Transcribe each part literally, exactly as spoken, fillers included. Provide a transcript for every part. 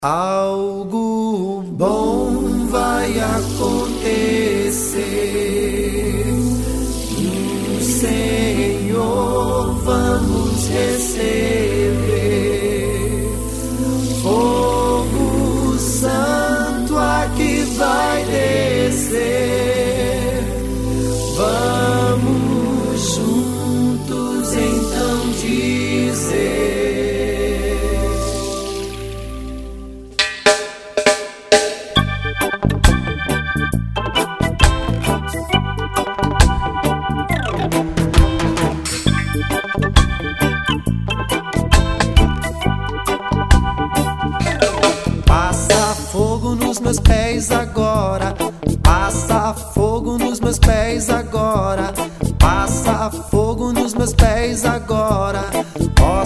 Algo bom vai acontecer, no Senhor vamos receber fogo santo aqui vai descer. Vamos juntos então dizer: passa fogo nos meus pés agora, passa fogo nos meus pés agora, passa fogo nos meus pés agora, ó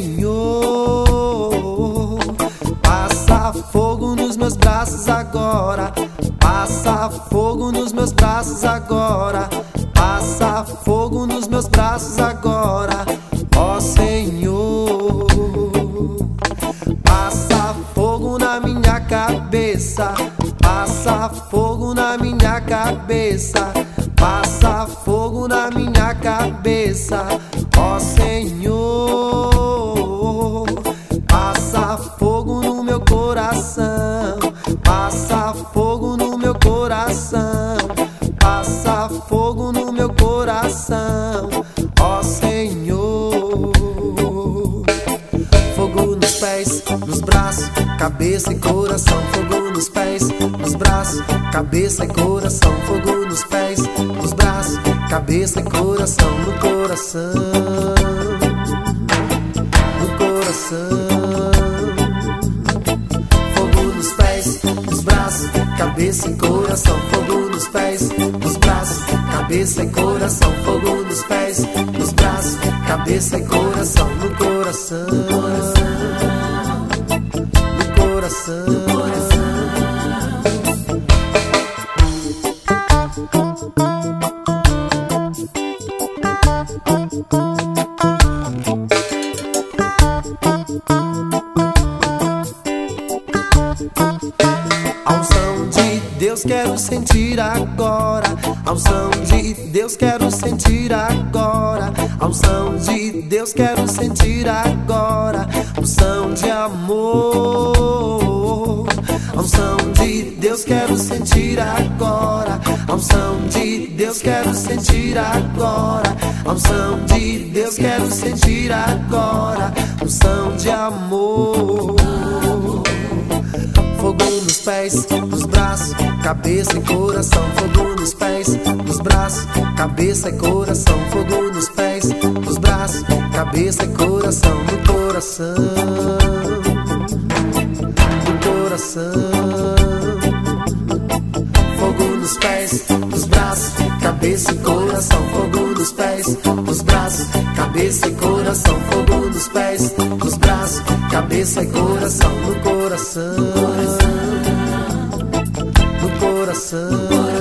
Senhor. Passa fogo nos meus braços agora, passa fogo nos meus braços agora, passa fogo nos meus braços agora, ó Senhor. Passa fogo na minha cabeça, passa fogo na minha cabeça, passa fogo na minha cabeça, ó Senhor. Passa fogo no meu coração, passa fogo no meu coração, passa fogo no meu coração, ó Senhor. Fogo nos pés, nos braços, cabeça e coração. Fogo nos pés, nos braços, cabeça e coração. Fogo nos pés, nos braços, cabeça e coração. No coração, no coração. Fogo nos pés, nos braços, cabeça e coração. Fogo nos pés, nos braços, cabeça e coração. Fogo nos pés, nos braços, cabeça e coração. No coração, no coração, no coração. A unção de Deus quero sentir agora, a unção de Deus quero sentir agora, a unção de Deus quero sentir agora, unção de amor. A unção de Deus quero sentir agora, a unção de Deus quero sentir agora, a unção de Deus quero sentir agora, unção de amor. Fogo nos pés, nos braços, cabeça e coração. Fogo nos pés, nos braços, cabeça e coração. Fogo nos pés, nos braços, cabeça e coração. No coração, no coração. Fogo nos pés, nos braços, cabeça e coração. Fogo nos pés, nos braços, cabeça e coração. Fogo nos pés, nos braços, cabeça e coração. No coração, no coração.